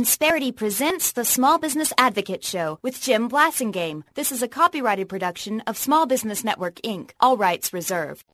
Insperity presents the Small Business Advocate Show with Jim Blasingame. This is a copyrighted production of Small Business Network, Inc. All rights reserved.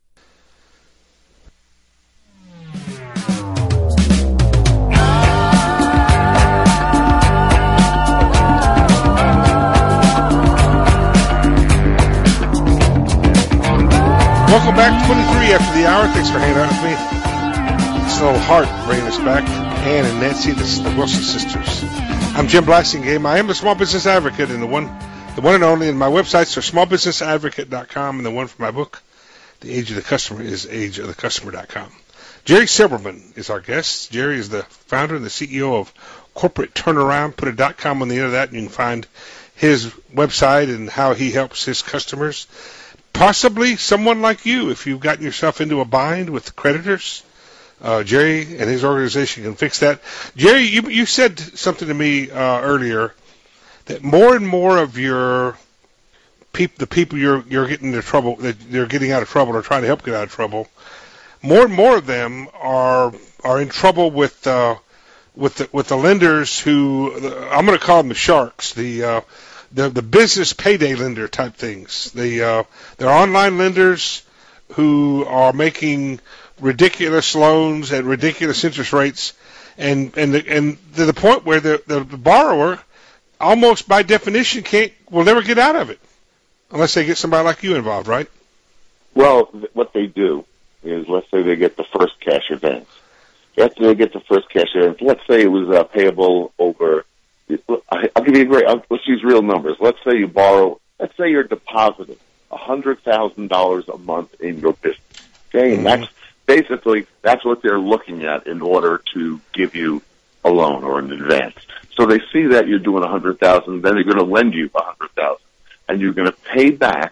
Welcome back, 23 after the hour. Thanks for hanging out with me. It's a little heart bringing us back. Ann and Nancy, this is the Wilson sisters. I'm Jim Blasingame. I am the Small Business Advocate and the one and only. And my websites are smallbusinessadvocate.com, and the one for my book, The Age of the Customer, is ageofthecustomer.com. Jerry Silberman is our guest. Jerry is the founder and the CEO of Corporate Turnaround. Put a .com on the end of that, and you can find his website and how he helps his customers. Possibly someone like you, if you've gotten yourself into a bind with creditors. Jerry and his organization can fix that. Jerry, you said something to me earlier that more and more of the people you're getting into trouble, that they're getting out of trouble or trying to help get out of trouble, more and more of them are in trouble with the lenders who I'm going to call them the sharks, the business payday lender type things. They're online lenders who are making ridiculous loans at ridiculous interest rates, and to the point where the borrower, almost by definition, will never get out of it unless they get somebody like you involved, right? Well, what they do is, let's say they get the first cash advance. After they get the first cash advance, let's say it was payable over. I'll give you let's use real numbers. Let's say you're depositing $100,000 a month in your business. Okay, and that's what they're looking at in order to give you a loan or an advance. So they see that you're doing $100,000, then they're going to lend you $100,000, and you're going to pay back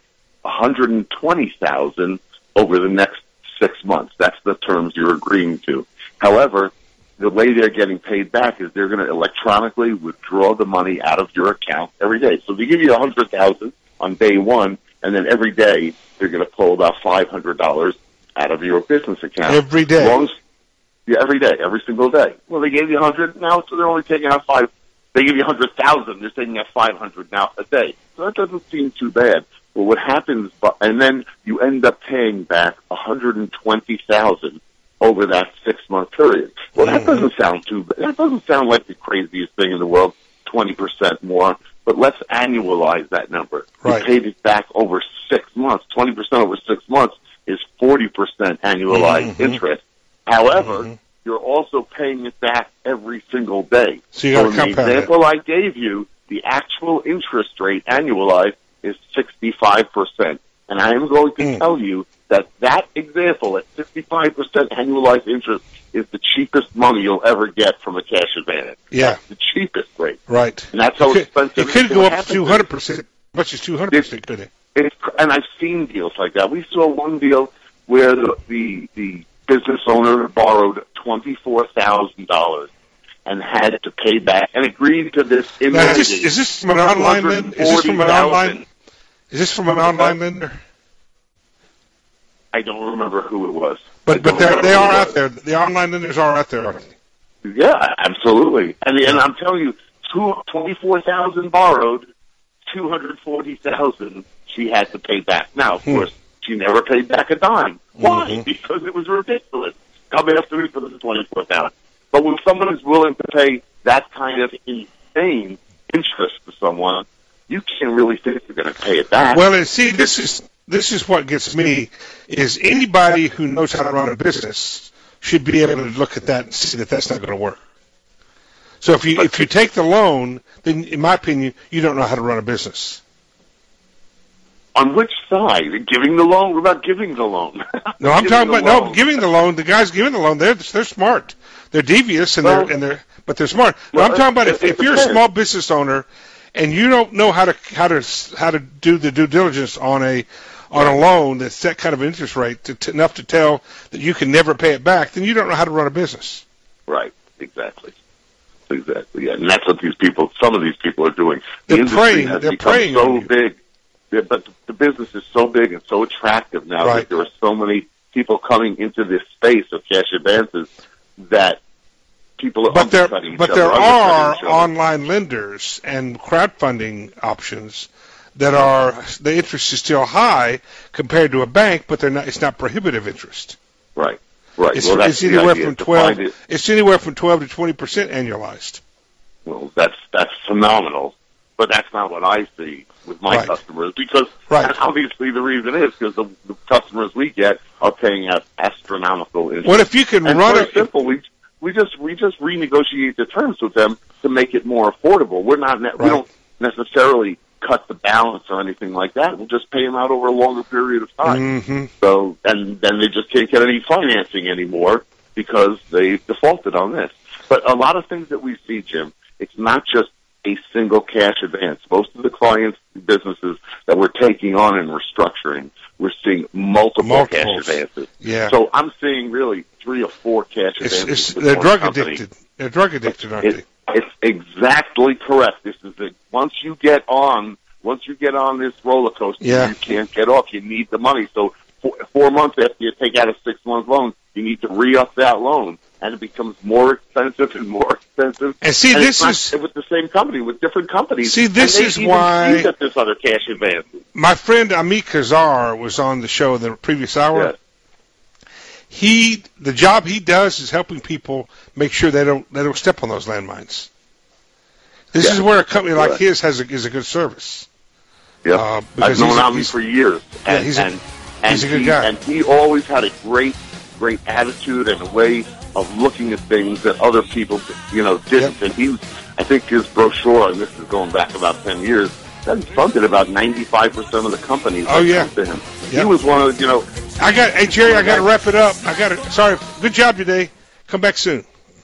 $120,000 over the next 6 months. That's the terms you're agreeing to. However, the way they're getting paid back is they're going to electronically withdraw the money out of your account every day. So they give you $100,000 on day one, and then every day they're going to pull about $500 out of your business account. Every day? Every day, every single day. Well, they gave you $100 now, so they're only taking out $5. They give you $100,000, they're taking out $500 now a day. So that doesn't seem too bad. Well, what happens, and then you end up paying back $120,000 over that 6-month period. Well, that doesn't sound too bad. That doesn't sound like the craziest thing in the world, 20% more. But let's annualize that number. Right. You paid it back over 6 months. 20% over 6 months is 40% annualized interest. However, you're also paying it back every single day. So in the example I gave you, the actual interest rate annualized is 65%. And I am going to tell you that example at 65% annualized interest is the cheapest money you'll ever get from a cash advance. Yeah. That's the cheapest rate. Right. And that's how expensive it could go up to 200%. As much as 200%, could it? And I've seen deals like that. We saw one deal where the business owner borrowed $24,000 and had to pay back and agreed to this. Is this from an online lender? Is this from an online lender? I don't remember who it was. But they are out there. The online lenders are out there, aren't they? Yeah, absolutely. And I'm telling you, $24,000 borrowed, $240,000 she had to pay back. Now, of course, she never paid back a dime. Why? Because it was ridiculous. Come after me for the $24,000. But when someone is willing to pay that kind of insane interest to someone, you can't really think you're going to pay it back. Well, and see, this is what gets me, is anybody who knows how to run a business should be able to look at that and see that that's not going to work. So if you take the loan, then in my opinion, you don't know how to run a business. On which side? Giving the loan? What about giving the loan? No, I'm talking about giving the loan. The guys giving the loan, they're smart. They're devious but they're smart. Well, I'm talking about if you're a small business owner and you don't know how to do the due diligence on a loan that's that kind of interest rate enough to tell that you can never pay it back, then you don't know how to run a business. Right. Exactly. Yeah. And that's what some of these people are doing. They're preying so big. But the business is so big and so attractive now that there are so many people coming into this space of cash advances that people are But there undercutting each other. are undercutting each other. online lenders and crowdfunding options that are the interest is still high compared to a bank, but they're not. It's not prohibitive interest. Right. It's, Well, that's it's the anywhere idea, from to find 12. it. It's anywhere from 12 to 20% annualized. Well, that's phenomenal, but that's not what I see with my Right. customers, because Right. and obviously the reason is because the customers we get are paying us astronomical interest. Well, if you can and run very it, simple, we just renegotiate the terms with them to make it more affordable. We Right. don't necessarily cut the balance or anything like that. We'll just pay them out over a longer period of time. Mm-hmm. So, and then they just can't get any financing anymore because they defaulted on this. But a lot of things that we see, Jim, it's not just a single cash advance. Most of the clients, businesses that we're taking on and restructuring, we're seeing multiple cash Multiples. advances. Yeah. So I'm seeing really 3 or 4 cash advances. with they're one drug company. addicted. They're drug addicted, aren't they? It's exactly correct. This is it. Once you get on this roller coaster, Yeah. you can't get off. You need the money. So 4 months after you take out a 6-month loan, you need to re-up that loan, and it becomes more expensive and more expensive. And see, and this it's not is with the same company, with different companies. See, this and they is even why- see that there's other cash advances. my friend Amit Kazar was on the show the previous hour. Yes. The job he does is helping people make sure they don't step on those landmines. This is where a company like Correct. his is a good service. Yeah, because I've known he's a- Ami he's- for years. Yeah, And, he's a- and, he's a good guy. And he always had a great attitude and a way of looking at things that other people, didn't. Yep. And I think his brochure, and this is going back about 10 years, that funded about 95% of the companies Oh, that yeah. come to him. Yep. He was one of, Hey Jerry, I got to wrap it up. Sorry. Good job today. Come back soon.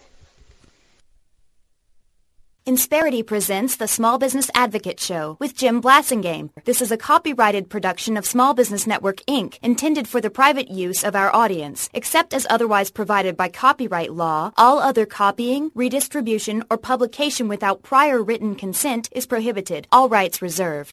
Insperity presents the Small Business Advocate Show with Jim Blasingame. This is a copyrighted production of Small Business Network, Inc., intended for the private use of our audience. Except as otherwise provided by copyright law, all other copying, redistribution, or publication without prior written consent is prohibited. All rights reserved.